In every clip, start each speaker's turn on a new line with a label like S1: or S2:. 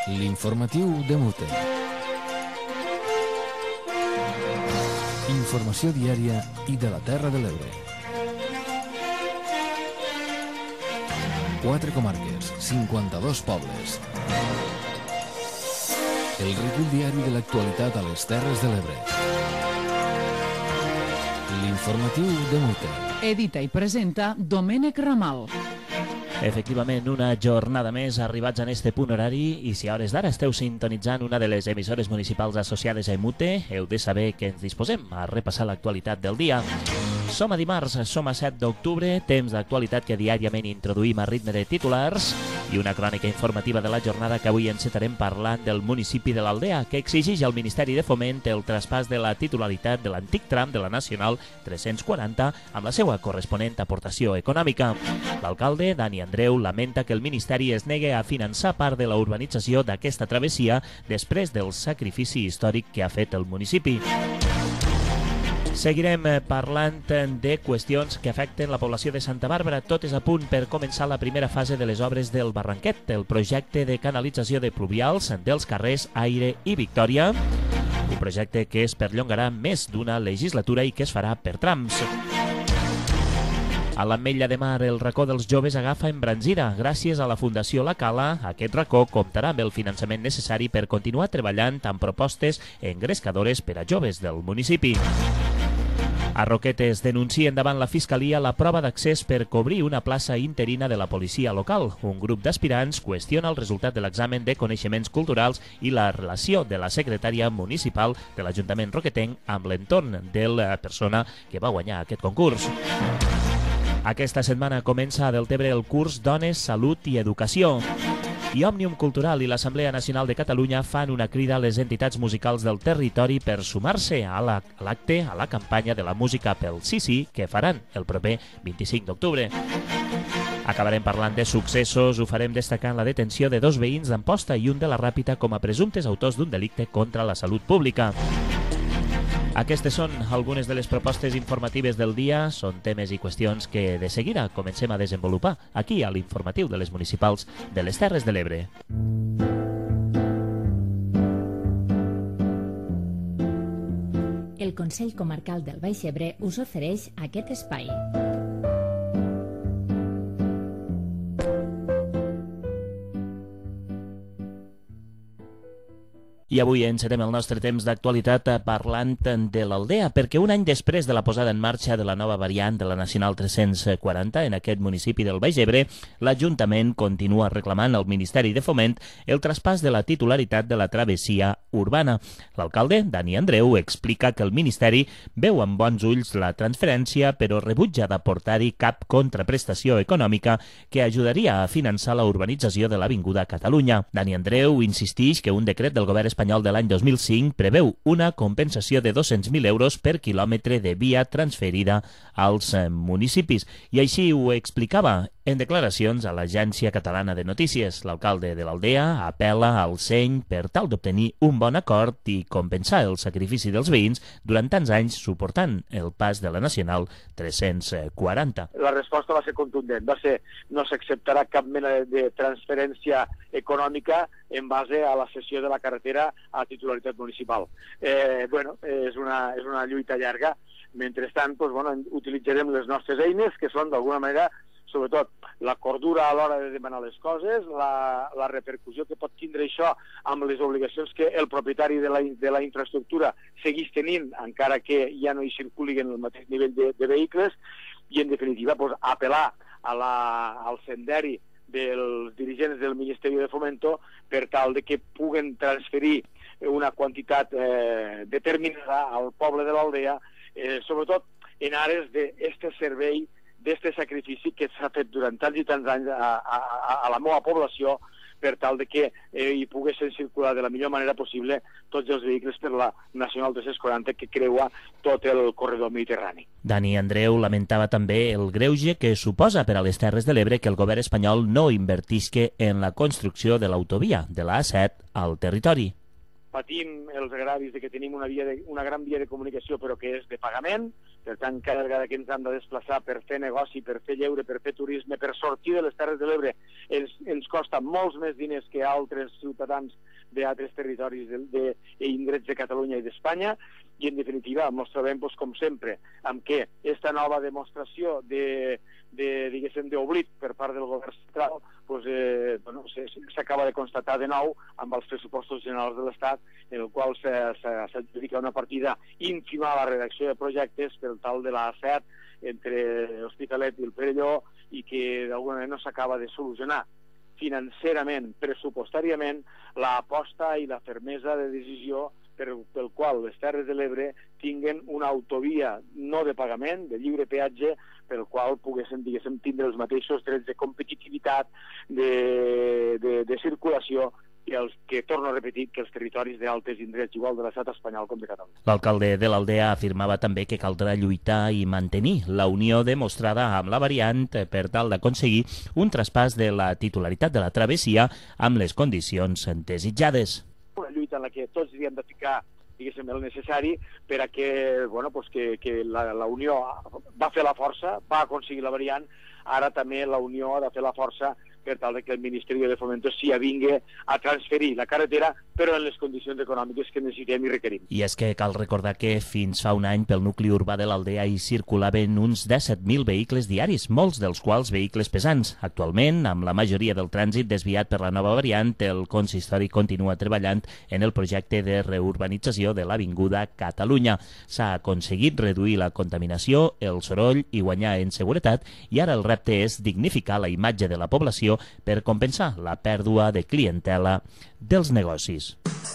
S1: L'informatiu de Mute. Informació diària i de la Terra de l'Ebre. 4 comarques, 52 pobles. El recull diari de l'actualitat a les Terres de l'Ebre. L'informatiu de Mute.
S2: Edita i presenta Domènec Ramal.
S3: Efectivament, una jornada més arribats en este punt horari i si a hores d'ara esteu sintonitzant una de les emissores municipals associades a Mute, heu de saber que ens disposem a repassar l'actualitat del dia. Som a dimarts, som a 7 d'octubre, temps d'actualitat que diàriament introduïm a ritme de titulars i una crònica informativa de la jornada que avui encetarem parlant del municipi de l'Aldea, que exigeix al Ministeri de Foment el traspàs de la titularitat de l'antic tram de la Nacional 340 amb la seva corresponent aportació econòmica. L'alcalde, Dani Andreu, lamenta que el Ministeri es negue a finançar part de la urbanització d'aquesta travessia després del sacrifici històric que ha fet el municipi. Seguirem parlant de qüestions que afecten la població de Santa Bàrbara. Tot és a punt per començar la primera fase de les obres del Barranquet, el projecte de canalització de pluvials dels carrers Aire i Victòria, un projecte que es perllongarà més d'una legislatura i que es farà per trams. A l'Ametlla de Mar, el racó dels joves agafa embranzida. Gràcies a la Fundació La Cala, aquest racó comptarà amb el finançament necessari per continuar treballant amb propostes engrescadores per a joves del municipi. A Roquetes denuncien davant la Fiscalia la prova d'accés per cobrir una plaça interina de la policia local. Un grup d'aspirants qüestiona el resultat de l'examen de coneixements culturals i la relació de la secretària municipal de l'Ajuntament roquetenc amb l'entorn de la persona que va guanyar aquest concurs. Aquesta setmana comença a Deltebre el curs Dones, Salut i Educació. I Òmnium Cultural i l'Assemblea Nacional de Catalunya fan una crida a les entitats musicals del territori per sumar-se a l'acte, a la campanya de la música pel sí que faran el proper 25 d'octubre. Acabarem parlant de successos, ho farem destacant la detenció de 2 veïns d'Amposta i un de la Ràpita com a presumptes autors d'un delicte contra la salut pública. Aquestes són algunes de les propostes informatives del dia. Són temes i qüestions que de seguida comencem a desenvolupar aquí a l'informatiu de les municipals de les Terres de l'Ebre.
S4: El Consell Comarcal del Baix Ebre us ofereix aquest espai.
S3: I avui encetem el nostre temps d'actualitat parlant de l'Aldea, perquè un any després de la posada en marxa de la nova variant de la Nacional 340 en aquest municipi del Baix Ebre, l'Ajuntament continua reclamant al Ministeri de Foment el traspàs de la titularitat de la travessia urbana. L'alcalde, Dani Andreu, explica que el Ministeri veu amb bons ulls la transferència, però rebutja d'aportar-hi cap contraprestació econòmica que ajudaria a finançar la urbanització de l'Avinguda Catalunya. Dani Andreu insisteix que un decret del govern espanyol de l'any 2005 preveu una compensació de 200.000 euros per quilòmetre de via transferida als municipis. I així ho explicava en declaracions a l'Agència Catalana de Notícies. L'alcalde de l'Aldea apel·la al seny per tal d'obtenir un bon acord i compensar el sacrifici dels veïns durant tants anys suportant el pas de la Nacional 340.
S5: La resposta va ser contundent, va ser no s'acceptarà cap mena de transferència econòmica en base a la cessió de la carretera a titularitat municipal. És una lluita llarga. Mentrestant, utilitzarem les nostres eines, que són, d'alguna manera, sobretot la cordura a l'hora de demanar les coses, la repercussió que pot tindre això amb les obligacions que el propietari de la infraestructura segueix tenint, encara que ja no hi circulin el mateix nivell de vehicles, i, en definitiva, apel·lar al senderi dels dirigents del Ministeri de Fomento per tal de que puguen transferir una quantitat determinada al poble de l'Aldea, sobretot en ares d'aquest servei, d'aquest sacrifici que s'ha fet durant tants i tants anys a la meva població per tal de que hi poguessin circular de la millor manera possible tots els vehicles per la Nacional 340 que creua tot el corredor mediterrani.
S3: Dani Andreu lamentava també el greuge que suposa per a les Terres de l'Ebre que el govern espanyol no invertisca en la construcció de l'autovia de la A7 al territori.
S5: Patim els agravis de que tenim una gran via de comunicació però que és de pagament, Per tant, cada vegada que ens hem de desplaçar per fer negoci, per fer lleure, per fer turisme, per sortir de les Terres de l'Ebre, ens costa molts més diners que altres ciutadans d'altres territoris d'indrets de Catalunya i d'Espanya, i en definitiva ens trobem, com sempre, amb que aquesta nova demostració d'oblit per part del govern central s'acaba de constatar de nou amb els pressupostos generals de l'Estat, en el qual s'adjudica una partida ínfima a la redacció de projectes per tal de l'A7 entre l'Hospitalet i el Perelló, i que d'alguna manera no s'acaba de solucionar financerament, pressupostàriament, l'aposta i la fermesa de decisió pel qual les Terres de l'Ebre tinguen una autovia no de pagament, de lliure peatge, pel qual poguessin, tindre els mateixos drets de competitivitat, de circulació, que torno a repetir, que els territoris d'altres indrets, igual de l'estat espanyol com de Catalunya.
S3: L'alcalde de l'Aldea afirmava també que caldrà lluitar i mantenir la unió demostrada amb la variant per tal d'aconseguir un traspàs de la titularitat de la travessia amb les condicions desitjades.
S5: Una lluita en la que tots havíem de ficar, diguéssim, el necessari per a que la Unió va fer la força, va aconseguir la variant, ara també la Unió ha de fer la força per tal que el Ministeri de Fomento s'hi avingui a transferir la carretera, però en les condicions econòmiques que necessitem i requerim.
S3: I és que cal recordar que fins fa un any pel nucli urbà de l'Aldea hi circulaven uns 17.000 vehicles diaris, molts dels quals vehicles pesants. Actualment, amb la majoria del trànsit desviat per la nova variant, el consistori continua treballant en el projecte de reurbanització de l'Avinguda Catalunya. S'ha aconseguit reduir la contaminació, el soroll i guanyar en seguretat, i ara el repte és dignificar la imatge de la població per compensar la pèrdua de clientela dels negocis.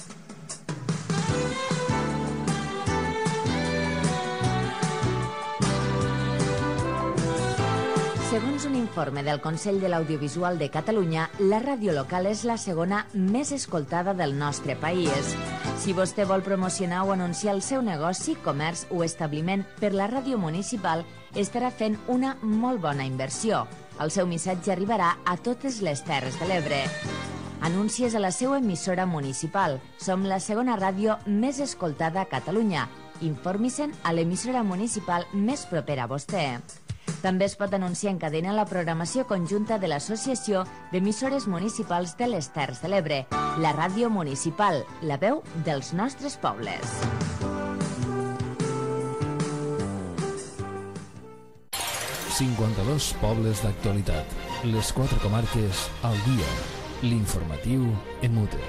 S4: Segons un informe del Consell de l'Audiovisual de Catalunya, la ràdio local és la segona més escoltada del nostre país. Si vostè vol promocionar o anunciar el seu negoci, comerç o establiment per la ràdio municipal, estarà fent una molt bona inversió. El seu missatge arribarà a totes les Terres de l'Ebre. Anuncies a la seva emissora municipal. Som la segona ràdio més escoltada a Catalunya. Informi-se'n a l'emissora municipal més propera a vostè. També es pot anunciar en cadena la programació conjunta de l'Associació d'Emissores Municipals de les Terres de l'Ebre, la ràdio municipal, la veu dels nostres pobles.
S1: ...52 pobles d'actualitat. Les 4 comarques al dia. L'informatiu en Mute.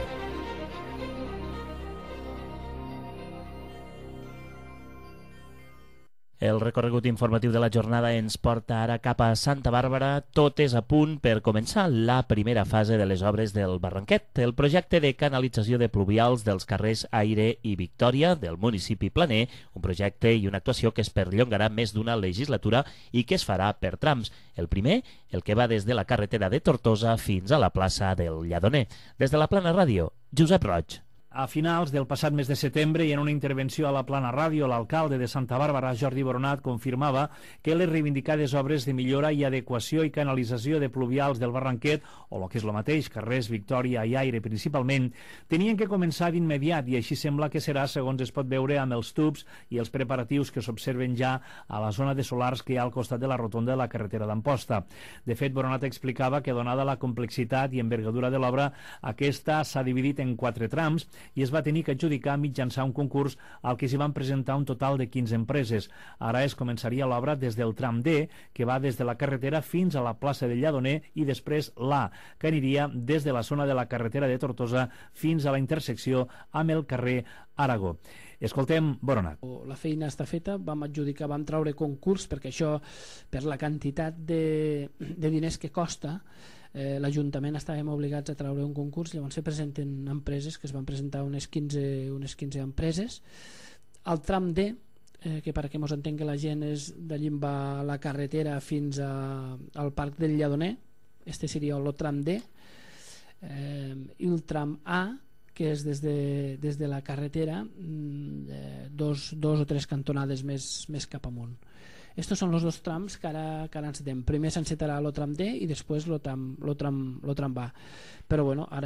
S3: El recorregut informatiu de la jornada ens porta ara cap a Santa Bàrbara. Tot és a punt per començar la primera fase de les obres del Barranquet, el projecte de canalització de pluvials dels carrers Aire i Victòria del municipi planer, un projecte i una actuació que es perllongarà més d'una legislatura i que es farà per trams. El primer, el que va des de la carretera de Tortosa fins a la plaça del Lladoner. Des de la Plana Ràdio, Josep Roig.
S6: A finals del passat mes de setembre i en una intervenció a la Plana Ràdio, l'alcalde de Santa Bàrbara, Jordi Boronat, confirmava que les reivindicades obres de millora i adequació i canalització de pluvials del Barranquet, o el que és el mateix, carrers Victòria i Aire principalment, tenien que començar d'immediat, i així sembla que serà, segons es pot veure amb els tubs i els preparatius que s'observen ja a la zona de solars que hi ha al costat de la rotonda de la carretera d'Amposta. De fet, Boronat explicava que, donada la complexitat i envergadura de l'obra, aquesta s'ha dividit en 4 trams i es va tenir que adjudicar mitjançant un concurs al que s'hi van presentar un total de 15 empreses. Ara es començaria l'obra des del tram D, que va des de la carretera fins a la plaça del Lladoner, i després l'A, que aniria des de la zona de la carretera de Tortosa fins a la intersecció amb el carrer Aragó. Escoltem Boronat.
S7: La feina està feta, vam treure concurs, perquè això, per la quantitat de diners que costa, l'Ajuntament estàvem obligats a treure un concurs. Llavors se presenten empreses, que es van presentar unes 15 empreses. El tram D, que perquè ens entengui la gent, és d'allí va la carretera fins al Parc del Lladoner. Este seria el tram D. I el tram A, que és des de la carretera dos o tres cantonades més cap amunt. Estos són els dos trams que ara encetem. Primer s'encetarà el tram D i després el tram B. Però bueno, ara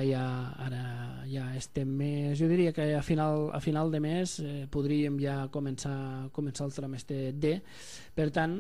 S7: ja estem més... Jo diria que a final de mes podríem ja començar el tram D. Per tant,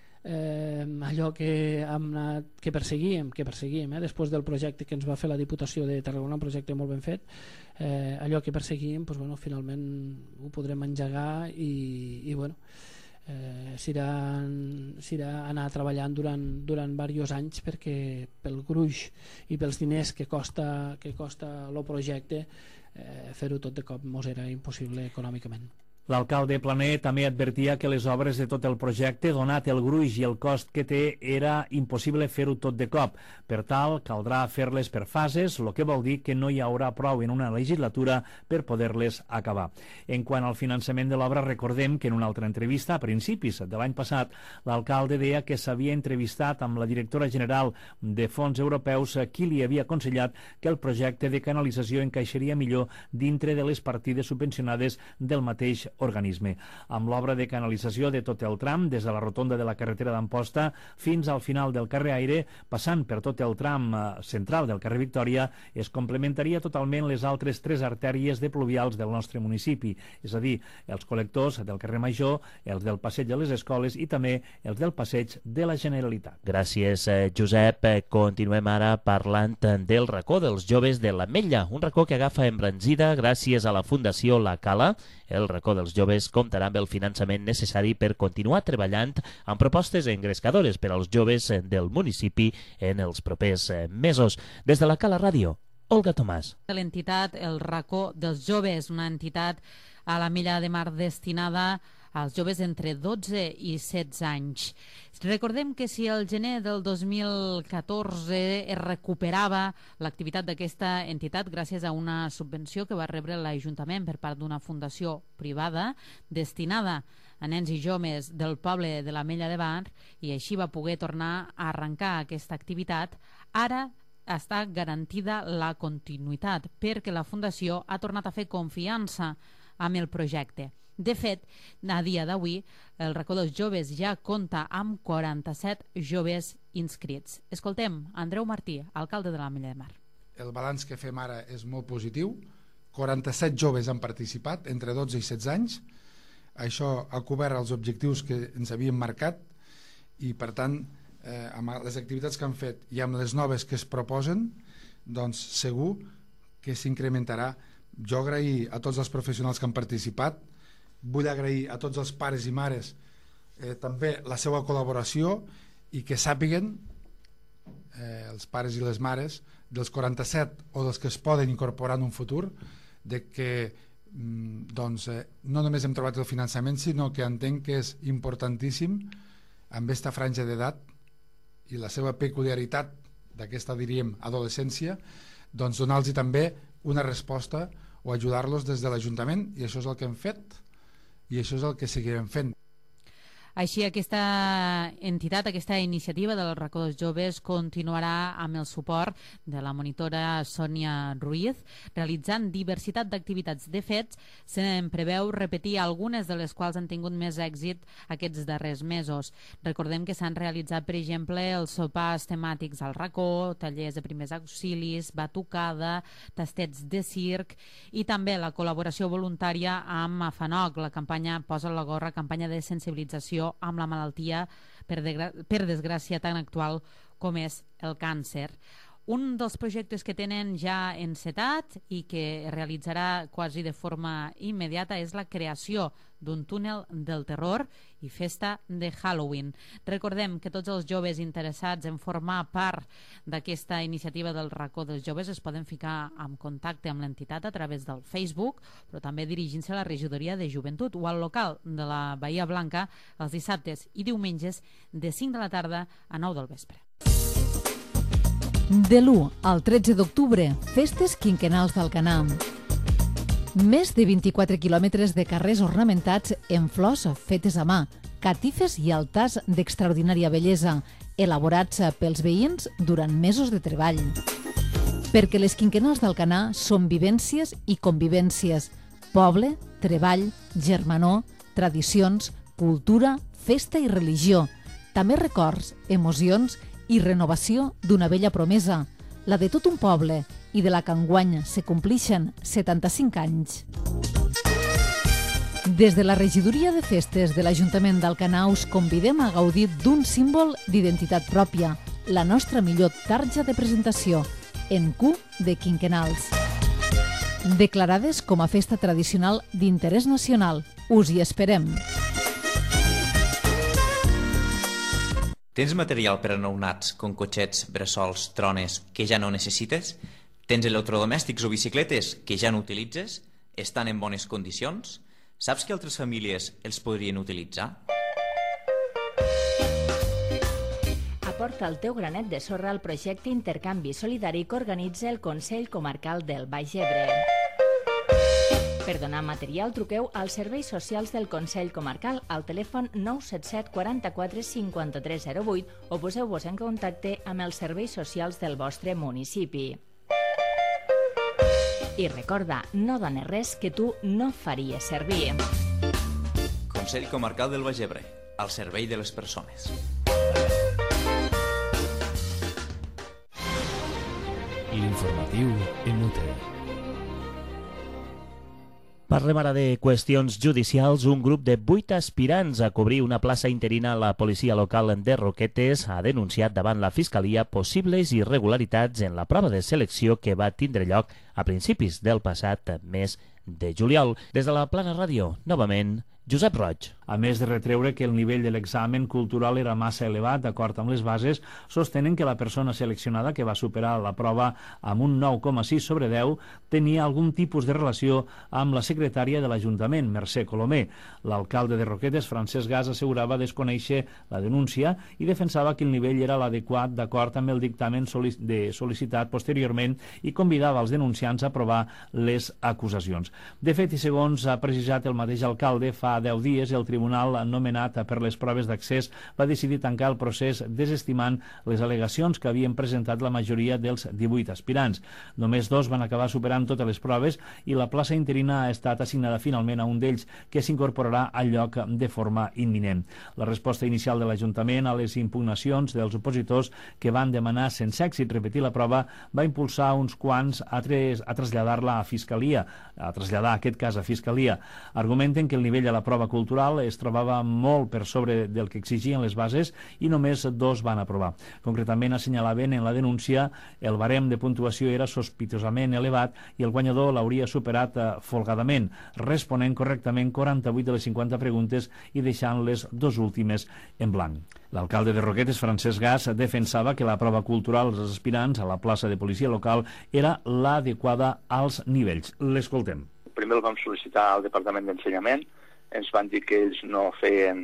S7: allò que perseguíem, després del projecte que ens va fer la Diputació de Tarragona, un projecte molt ben fet, allò que perseguíem, finalment ho podrem engegar i bueno, s'irà anar treballant durant diversos anys, perquè pel gruix i pels diners que costa el projecte, fer-ho tot de cop mos era impossible econòmicament.
S6: L'alcalde Plané també advertia que les obres de tot el projecte, donat el gruix i el cost que té, era impossible fer-ho tot de cop. Per tal, caldrà fer-les per fases, el que vol dir que no hi haurà prou en una legislatura per poder-les acabar. En quant al finançament de l'obra, recordem que en una altra entrevista, a principis de l'any passat, l'alcalde deia que s'havia entrevistat amb la directora general de Fons Europeus, qui li havia aconsellat que el projecte de canalització encaixaria millor dintre de les partides subvencionades del mateix organisme. Amb l'obra de canalització de tot el tram, des de la rotonda de la carretera d'Amposta fins al final del carrer Aire, passant per tot el tram central del carrer Victòria, es complementaria totalment les altres 3 artèries de pluvials del nostre municipi, és a dir, els col·lectors del carrer Major, els del passeig de les escoles i també els del passeig de la Generalitat.
S3: Gràcies, Josep. Continuem ara parlant del racó dels joves de l'Ametlla, un racó que agafa embranzida gràcies a la Fundació La Cala. El racó dels joves comptarà amb el finançament necessari per continuar treballant amb propostes engrescadores per als joves del municipi en els propers mesos. Des de la Cala Ràdio, Olga Tomàs.
S8: L'entitat El Racó dels Joves, una entitat a l'Ametlla de Mar destinada als joves entre 12 i 16 anys. Recordem que si el gener del 2014 es recuperava l'activitat d'aquesta entitat gràcies a una subvenció que va rebre l'Ajuntament per part d'una fundació privada destinada a nens i joves del poble de l'Ametlla de Mar, i així va poder tornar a arrencar aquesta activitat, ara està garantida la continuïtat perquè la fundació ha tornat a fer confiança amb el projecte. De fet, a dia d'avui, el racó dels joves ja compta amb 47 joves inscrits. Escoltem Andreu Martí, alcalde de l'Ametlla de Mar.
S9: El balanç que fem ara és molt positiu. 47 joves han participat, entre 12 i 16 anys. Això ha cobert els objectius que ens havíem marcat i, per tant, amb les activitats que han fet i amb les noves que es proposen, doncs segur que s'incrementarà. Jo agrair a tots els professionals que han participat, vull agrair a tots els pares i mares també la seva col·laboració, i que sàpiguen els pares i les mares dels 47 o dels que es poden incorporar en un futur, de que no només hem trobat el finançament, sinó que entenc que és importantíssim amb aquesta franja d'edat i la seva peculiaritat d'aquesta, diríem, adolescència, doncs donar-los també una resposta o ajudar-los des de l'Ajuntament, i això és el que hem fet i això és el que seguirem fent.
S8: Així, aquesta entitat, aquesta iniciativa del racó dels joves continuarà amb el suport de la monitora Sònia Ruiz, realitzant diversitat d'activitats. De fet, se'n preveu repetir algunes de les quals han tingut més èxit aquests darrers mesos. Recordem que s'han realitzat, per exemple, els sopars temàtics al racó, tallers de primers auxilis, batucada, tastets de circ i també la col·laboració voluntària amb AFANOC, la campanya Posa la gorra, campanya de sensibilització amb la malaltia, per desgràcia, tan actual com és el càncer. Un dels projectes que tenen ja encetat i que realitzarà quasi de forma immediata és la creació d'un túnel del terror i festa de Halloween. Recordem que tots els joves interessats en formar part d'aquesta iniciativa del racó dels joves es poden ficar en contacte amb l'entitat a través del Facebook, però també dirigint-se a la regidoria de joventut o al local de la Bahia Blanca els dissabtes i diumenges de 5 de la tarda a 9 del vespre.
S2: De l'1 al 13 d'octubre, festes quinquennals d'Alcanar. Més de 24 quilòmetres de carrers ornamentats en flors fetes a mà, catifes i altars d'extraordinària bellesa, elaborats pels veïns durant mesos de treball. Perquè les quinquennals d'Alcanar són vivències i convivències, poble, treball, germanor, tradicions, cultura, festa i religió, també records, emocions i renovació d'una vella promesa, la de tot un poble i de la que enguany se complixen 75 anys. Des de la regidoria de festes de l'Ajuntament d'Alcanar us convidem a gaudir d'un símbol d'identitat pròpia, la nostra millor tarja de presentació, en Q de Quinquenals. Declarades com a festa tradicional d'interès nacional. Us hi esperem.
S10: Tens material per a nounats, com cotxets, bressols, trones, que ja no necessites? Tens electrodomèstics o bicicletes que ja no utilitzes? Estan en bones condicions? Saps que altres famílies els podrien utilitzar?
S4: Aporta el teu granet de sorra al projecte Intercanvi Solidari que organitza el Consell Comarcal del Baix Ebre. Per donar material, truqueu als serveis socials del Consell Comarcal al telèfon 977 44 53 08 o poseu-vos en contacte amb els serveis socials del vostre municipi. I recorda, no dones res que tu no faries servir.
S10: Consell Comarcal del Baix Ebre, al servei de les persones.
S1: L'informatiu en UTE.
S3: Parlem ara de qüestions judicials. Un grup de 8 aspirants a cobrir una plaça interina a la policia local de Roquetes ha denunciat davant la Fiscalia possibles irregularitats en la prova de selecció que va tindre lloc a principis del passat mes de juliol. Des de la Plana Ràdio, novament, Josep Roig.
S6: A més de retreure que el nivell de l'examen cultural era massa elevat, d'acord amb les bases, sostenen que la persona seleccionada que va superar la prova amb un 9,6 sobre 10 tenia algun tipus de relació amb la secretària de l'Ajuntament, Mercè Colomer. L'alcalde de Roquetes, Francesc Gas, assegurava desconèixer la denúncia i defensava que el nivell era l'adequat d'acord amb el dictamen sol·licitat posteriorment i convidava els denunciants a aprovar les acusacions. De fet, i segons ha precisat el mateix alcalde, fa 10 dies el tribunal nomenat per les proves d'accés va decidir tancar el procés desestimant les al·legacions que havien presentat la majoria dels 18 aspirants. Només 2 van acabar superant totes les proves i la plaça interina ha estat assignada finalment a un d'ells que s'incorporarà al lloc de forma imminent. La resposta inicial de l'Ajuntament a les impugnacions dels opositors que van demanar sense èxit repetir la prova va impulsar uns quants a traslladar-la a Fiscalia, a traslladar aquest cas a Fiscalia. Argumenten que el nivell de la prova cultural es trobava molt per sobre del que exigien les bases i només 2 van aprovar. Concretament assenyalaven en la denúncia el barem de puntuació era sospitosament elevat i el guanyador l'hauria superat folgadament, responent correctament 48 de les 50 preguntes i deixant les 2 últimes en blanc. L'alcalde de Roquetes, Francesc Gas, defensava que la prova cultural dels aspirants a la plaça de policia local era l'adequada als nivells. L'escoltem.
S11: Primer el vam sol·licitar al Departament d'Ensenyament, ens van dir que ells no feien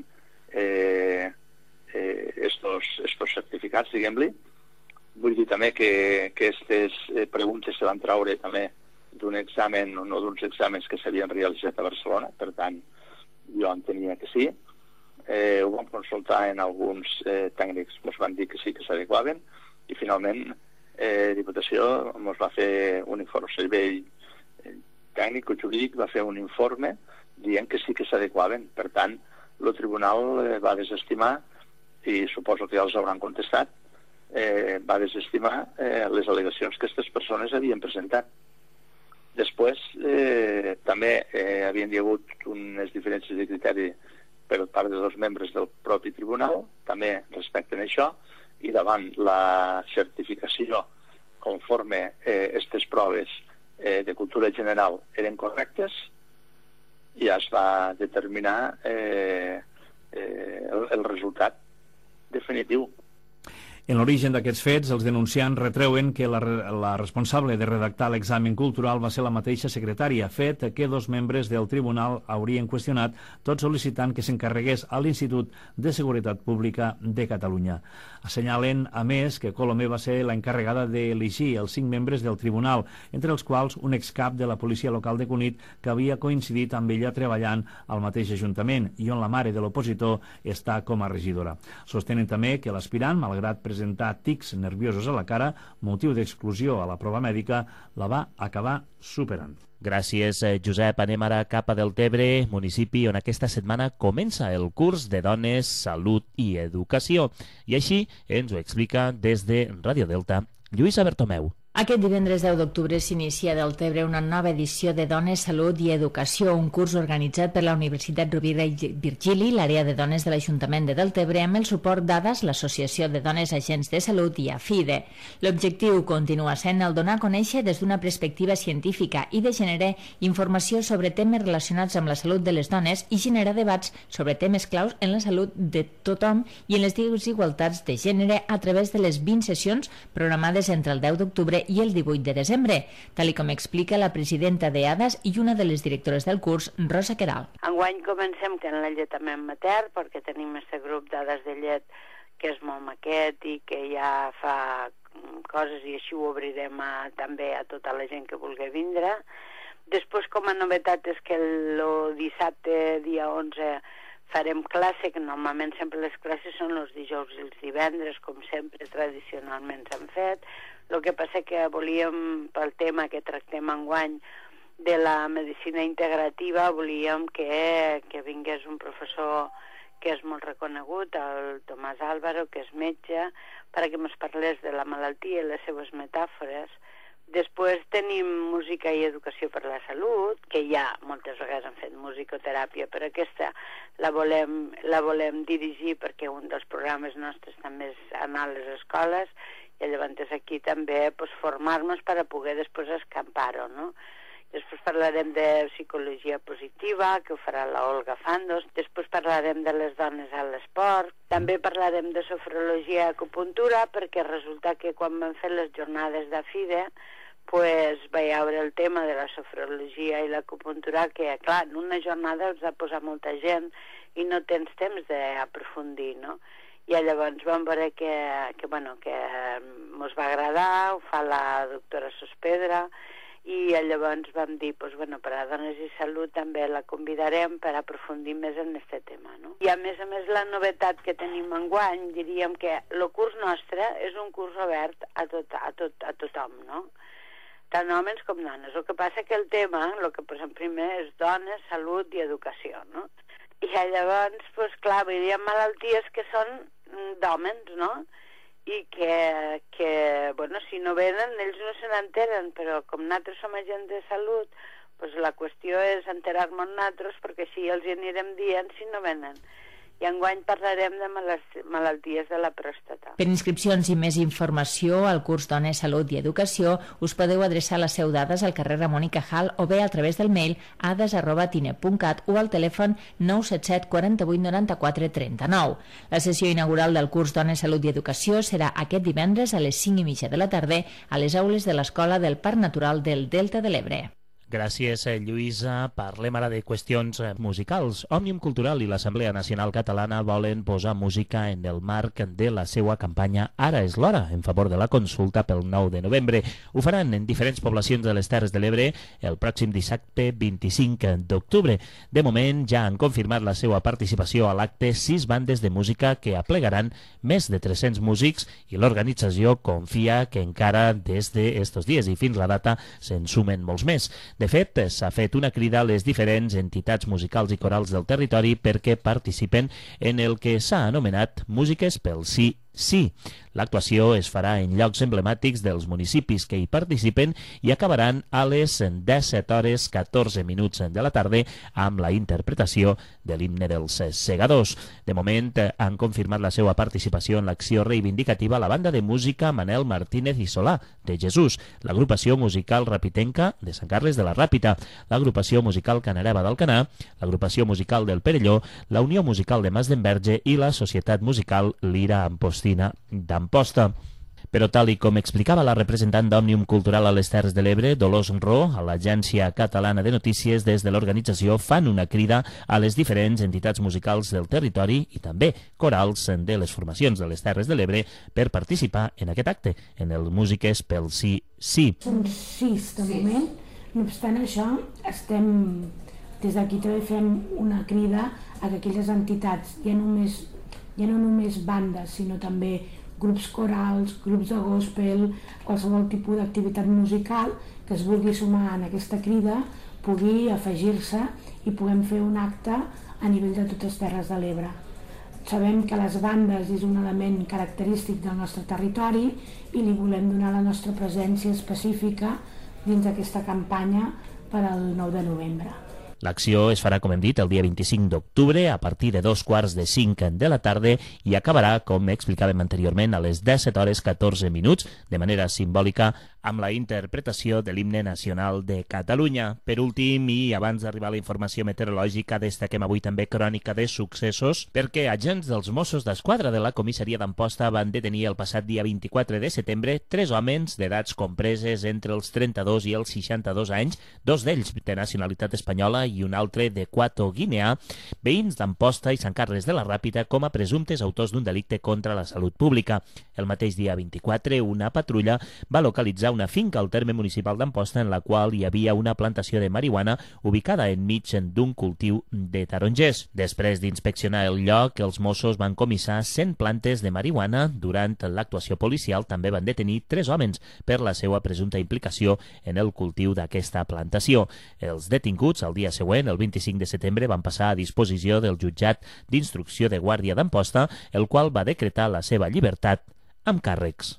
S11: estos certificats, diguem-li. Vull dir també que aquestes preguntes se van traure també d'un examen o no d'uns exàmens que s'havien realitzat a Barcelona, per tant, jo entenia que sí. Ho vam consultar en alguns tècnics, ens van dir que sí que s'adequaven i finalment Diputació ens va fer un informe, el servei tècnic o jurídic va fer un informe dient que sí que s'adequaven. Per tant, el tribunal va desestimar, i suposo que ja els hauran contestat, va desestimar les al·legacions que aquestes persones havien presentat. Després, també havien hagut unes diferències de criteri per part de 2 membres del propi tribunal, també respecte a això, i davant la certificació conforme aquestes proves de cultura general eren correctes, ja es va determinar el resultat definitiu.
S6: En l'origen d'aquests fets, els denunciants retreuen que la responsable de redactar l'examen cultural va ser la mateixa secretària, fet que 2 membres del tribunal haurien qüestionat, tot sol·licitant que s'encarregués a l'Institut de Seguretat Pública de Catalunya. Assenyalen, a més, que Colomer va ser l'encarregada d'elegir els 5 membres del tribunal, entre els quals un excap de la policia local de Cunit que havia coincidit amb ella treballant al mateix ajuntament i on la mare de l'opositor està com a regidora. Sostenen també que l'aspirant, malgrat presentar presentar tics nerviosos a la cara, motiu d'exclusió a la prova mèdica, la va acabar superant.
S3: Gràcies, Josep. Anem ara cap a Deltebre, municipi on aquesta setmana comença el curs de Dones, Salut i Educació. I així ens ho explica des de Ràdio Delta, Lluïsa Bertomeu.
S4: Aquest divendres 10 d'octubre s'inicia a Deltebre una nova edició de Dones, Salut i Educació, un curs organitzat per la Universitat Rovira i Virgili, l'àrea de dones de l'Ajuntament de Deltebre, amb el suport d'ADAS, l'Associació de Dones Agents de Salut, i AFIDE. L'objectiu continua sent el donar a conèixer des d'una perspectiva científica i de generar informació sobre temes relacionats amb la salut de les dones i generar debats sobre temes claus en la salut de tothom i en les desigualtats de gènere a través de les 20 sessions programades entre el 10 d'octubre i el 18 de desembre, tal com explica la presidenta d'ADAS i una de les directores del curs, Rosa Queralt.
S12: Enguany comencem que en la lletament matern, perquè tenim aquest grup d'ADAS de llet que és molt maquet i que ja fa coses, i així ho obrirem també a tota la gent que vulgui vindre. Després, com a novetat, és que el dissabte, dia 11, farem classe, que normalment sempre les classes són els dijous i els divendres, com sempre tradicionalment s'han fet. El que passa que volíem, pel tema que tractem enguany de la medicina integrativa, volíem que vingués un professor que és molt reconegut, el Tomàs Álvaro, que és metge, perquè ens parlés de la malaltia i les seves metàfores. Després tenim música i educació per la salut, que ja moltes vegades han fet musicoteràpia, però aquesta la volem dirigir perquè un dels programes nostres també és anar a les escoles, i llavors aquí també formar-nos per a poder després escampar-ho, no? Després parlarem de psicologia positiva, que ho farà la Olga Fandos. Després parlarem de les dones a l'esport. També parlarem de sofrologia i acupuntura, perquè resulta que quan vam fer les jornades d'AFIDE, vaig veure el tema de la sofrologia i l'acupuntura, que, clar, en una jornada us ha posat molta gent i no tens temps d'aprofundir, no? I llavors vam veure que ens va agradar, ho fa la doctora Sospedra, i llavors vam dir, per a Dones i Salut també la convidarem per aprofundir més en aquest tema, no? I a més, la novetat que tenim enguany, diríem que el curs nostre és un curs obert a tothom, no? Tant homes com dones. El que passa que el tema, el que posem primer, és dones, salut i educació, no? I llavors, clar, hi ha malalties que són d'hòmens, no? I que, si no venen, ells no se n'enteren, però com nosaltres som agents de salut, la qüestió és enterar-nos nosaltres, perquè així els hi anirem dient si no venen. I enguany parlarem de malalties de la pròstata.
S4: Per inscripcions i més informació al curs Dones, Salut i Educació us podeu adreçar a la seu d'ADAS al carrer Ramon i Cajal o bé a través del mail adas@tine.cat o al telèfon 977 48 94 39. La sessió inaugural del curs Dones, Salut i Educació serà aquest divendres a les 5:30 de la tarda a les aules de l'Escola del Parc Natural del Delta de l'Ebre.
S3: Gràcies, Lluïsa. Parlem ara de qüestions musicals. Òmnium Cultural i l'Assemblea Nacional Catalana volen posar música en el marc de la seva campanya Ara és l'hora, en favor de la consulta pel 9 de novembre. Ho faran en diferents poblacions de les Terres de l'Ebre el pròxim dissabte 25 d'octubre. De moment ja han confirmat la seva participació a l'acte 6 bandes de música que aplegaran més de 300 músics i l'organització confia que encara des d'estos dies i fins la data se'n sumen molts més. De fet, s'ha fet una crida a les diferents entitats musicals i corals del territori perquè participen en el que s'ha anomenat Músiques pel Sí, Sí. L'actuació es farà en llocs emblemàtics dels municipis que hi participen i acabaran a les 17h14 de la tarda amb la interpretació de l'himne dels Segadors. De moment han confirmat la seva participació en l'acció reivindicativa la banda de música Manel Martínez i Solà, de Jesús, l'agrupació musical Rapitenca de Sant Carles de la Ràpita, l'agrupació musical Canareva d'Alcanar, l'agrupació musical del Perelló, la Unió Musical de Mas d'Enverge i la Societat Musical Lira Ampostina d'Amposta. Però tal i com explicava la representant d'Òmnium Cultural a les Terres de l'Ebre, Dolors Ro, a l'Agència Catalana de Notícies, des de l'organització fan una crida a les diferents entitats musicals del territori i també corals de les formacions de les Terres de l'Ebre per participar en aquest acte, en el Músiques pel Sí, Sí.
S13: Són 6 de moment, no obstant això, des d'aquí també fem una crida a que aquelles entitats, ja no només bandes, sinó també grups corals, grups de gospel, qualsevol tipus d'activitat musical que es vulgui sumar en aquesta crida pugui afegir-se i puguem fer un acte a nivell de totes les Terres de l'Ebre. Sabem que les bandes és un element característic del nostre territori i li volem donar la nostra presència específica dins d'aquesta campanya per al 9 de novembre.
S3: L'acció es farà, com hem dit, el dia 25 d'octubre a partir de 2:45 de la tarda i acabarà, com explicàvem anteriorment, a les 17:14 de manera simbòlica amb la interpretació de l'himne nacional de Catalunya. Per últim, i abans d'arribar a la informació meteorològica, destaquem avui també crònica de successos perquè agents dels Mossos d'Esquadra de la comissaria d'Amposta van detenir el passat dia 24 de setembre 3 homes d'edats compreses entre els 32 i els 62 anys, 2 d'ells de nacionalitat espanyola i un altre d'Equatoguinea, veïns d'Amposta i Sant Carles de la Ràpita com a presumptes autors d'un delicte contra la salut pública. El mateix dia 24, una patrulla va localitzar una finca al terme municipal d'Amposta en la qual hi havia una plantació de marihuana ubicada enmig d'un cultiu de tarongers. Després d'inspeccionar el lloc, els Mossos van comissar 100 plantes de marihuana. Durant l'actuació policial també van detenir 3 homes per la seva presumpta implicació en el cultiu d'aquesta plantació. Els detinguts, el dia següent, el 25 de setembre, van passar a disposició del jutjat d'instrucció de Guàrdia d'Amposta, el qual va decretar la seva llibertat amb càrrecs.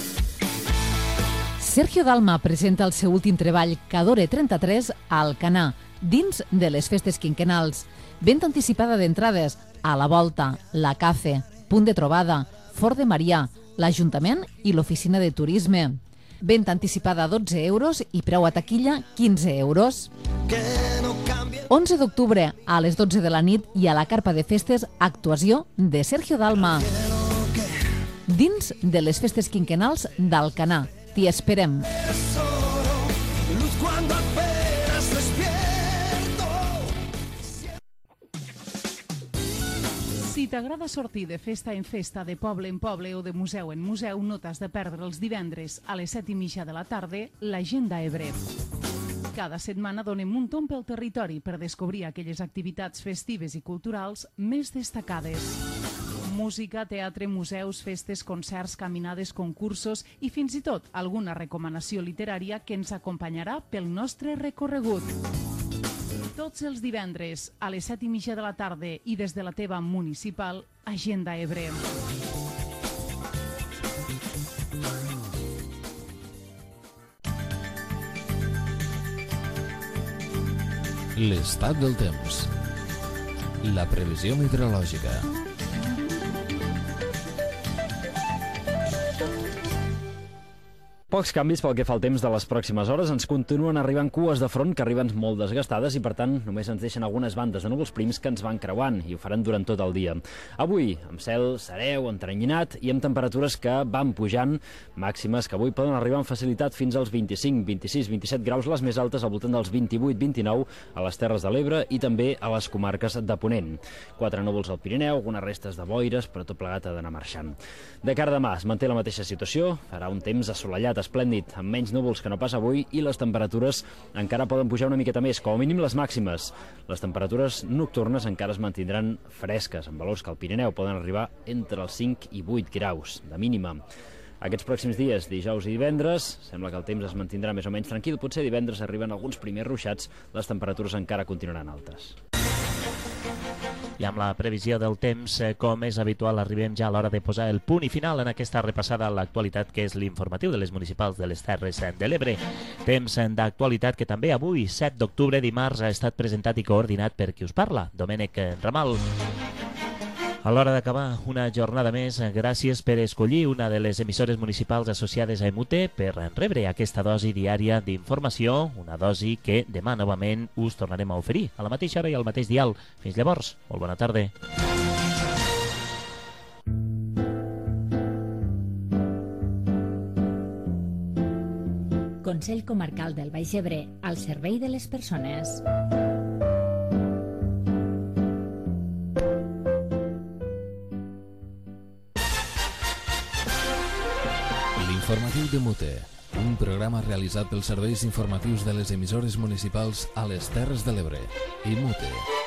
S2: Sergio Dalma presenta el seu últim treball, Cadore 33, a Alcanar, dins de les festes quinquenals. Venda anticipada d'entrades a la Volta, la Cafe, Punt de Trobada, Fort de Marià, l'Ajuntament i l'Oficina de Turisme. Venda anticipada a 12 euros i preu a taquilla 15 euros. 11 d'octubre a les 12 de la nit i a la carpa de festes, actuació de Sergio Dalma. Dins de les festes quinquenals d'Alcanar. T'hi esperem.
S14: Si t'agrada sortir de festa en festa, de poble en poble o de museu en museu, no t'has de perdre els divendres a les 7:30 de la tarda l'Agenda Ebre. Cada setmana donem un tomb pel territori per descobrir aquelles activitats festives i culturals més destacades. Música, teatre, museus, festes, concerts, caminades, concursos i fins i tot alguna recomanació literària que ens acompanyarà pel nostre recorregut. Tots els divendres a les 7:30 de la tarda i des de la teva municipal, Agenda Ebre.
S1: L'estat del temps. La previsió meteorològica.
S15: Pocs canvis pel que fa al temps de les pròximes hores. Ens continuen arribant cues de front que arriben molt desgastades i, per tant, només ens deixen algunes bandes de núvols prims que ens van creuant i ho faran durant tot el dia. Avui, amb cel sereu, entrenyinat i amb temperatures que van pujant, màximes que avui poden arribar amb facilitat fins als 25, 26, 27 graus, les més altes al voltant dels 28, 29 a les Terres de l'Ebre i també a les comarques de Ponent. 4 núvols al Pirineu, algunes restes de boires, però tot plegat ha d'anar marxant. De cara a demà es manté la mateixa situació, farà un temps assolellat, esplèndid, amb menys núvols que no pas avui i les temperatures encara poden pujar una miqueta més, com a mínim les màximes. Les temperatures nocturnes encara es mantindran fresques, amb valors que al Pirineu poden arribar entre els 5 i 8 graus de mínima. Aquests pròxims dies, dijous i divendres, sembla que el temps es mantindrà més o menys tranquil. Potser divendres arriben alguns primers ruixats, les temperatures encara continuaran altes.
S3: I amb la previsió del temps, com és habitual, arribem ja a l'hora de posar el punt i final en aquesta repassada a l'actualitat, que és l'informatiu de les municipals de les Terres de l'Ebre. Temps d'actualitat que també avui, 7 d'octubre, dimarts, ha estat presentat i coordinat per qui us parla, Domènec Ramal. A l'hora d'acabar una jornada més, gràcies per escollir una de les emissores municipals associades a EMUTE per rebre aquesta dosi diària d'informació, una dosi que demà novament us tornarem a oferir a la mateixa hora i al mateix dial. Fins llavors, molt bona tarda.
S4: Consell Comarcal del Baix Ebre, al servei de les persones.
S1: Informatiu de Mute, un programa realitzat pels serveis informatius de les emissores municipals a les Terres de l'Ebre. I Mute.